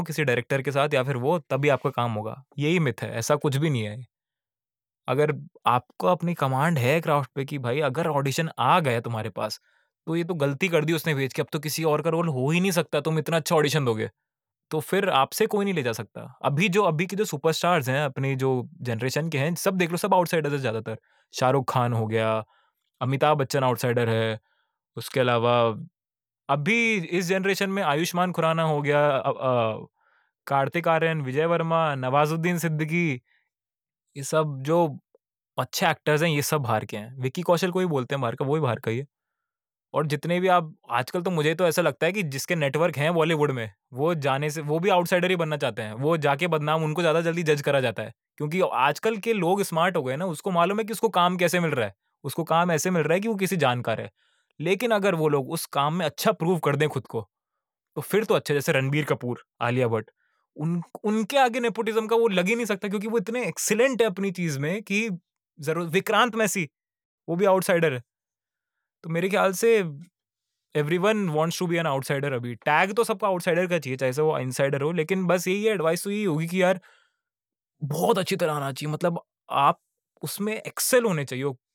किसी डायरेक्टर के साथ या फिर वो तभी आपका काम होगा। यही मिथ है, ऐसा कुछ भी नहीं है। अगर आपको अपनी कमांड है क्राफ्ट पे कि भाई अगर ऑडिशन आ गया तुम्हारे पास, तो ये तो गलती कर दी उसने भेज के, अब तो किसी और का रोल हो ही नहीं सकता, तुम इतना अच्छा ऑडिशन दोगे। तो फिर आपसे कोई नहीं ले जा सकता। अभी के जो सुपरस्टार्स हैं, अपनी जो जनरेशन के हैं, सब देख लो, सब आउटसाइडर्स हैं ज़्यादातर। शाहरुख खान हो गया, अमिताभ बच्चन आउटसाइडर है, उसके अलावा अभी इस जनरेशन में आयुष्मान खुराना हो गया, कार्तिक आर्यन, विजय वर्मा, नवाजुद्दीन सिद्दीकी, ये सब जो अच्छे एक्टर्स हैं, ये सब बाहर के हैं। विक्की कौशल को ही बोलते हैं बाहर का, वो ही बाहर का ही है। और जितने भी आप आजकल, तो मुझे तो ऐसा लगता है कि जिसके नेटवर्क हैं बॉलीवुड में, वो जाने से वो भी आउटसाइडर ही बनना चाहते हैं। वो जाके बदनाम, उनको ज़्यादा जल्दी जज करा जाता है। क्योंकि आजकल के लोग स्मार्ट हो गए ना, उसको मालूम है कि उसको काम कैसे मिल रहा है। उसको काम ऐसे मिल रहा है कि वो किसी जानकार है। लेकिन अगर वो लोग उस काम में अच्छा प्रूव कर दें खुद को, तो फिर तो अच्छा। जैसे रणबीर कपूर, आलिया भट्ट, उनके आगे नेपोटिज्म का वो लग ही नहीं सकता, क्योंकि वो इतने एक्सीलेंट है अपनी चीज़ में कि ज़रूर। विक्रांत मैसी, वो भी आउटसाइडर है। तो मेरे ख्याल से everyone wants to be an outsider. अभी टैग तो सबको आउटसाइडर का चाहिए, चाहे से वो इनसाइडर हो। लेकिन बस यही है, एडवाइस तो यही होगी कि यार बहुत अच्छी तरह आना चाहिए। मतलब आप उसमें एक्सेल होने चाहिए।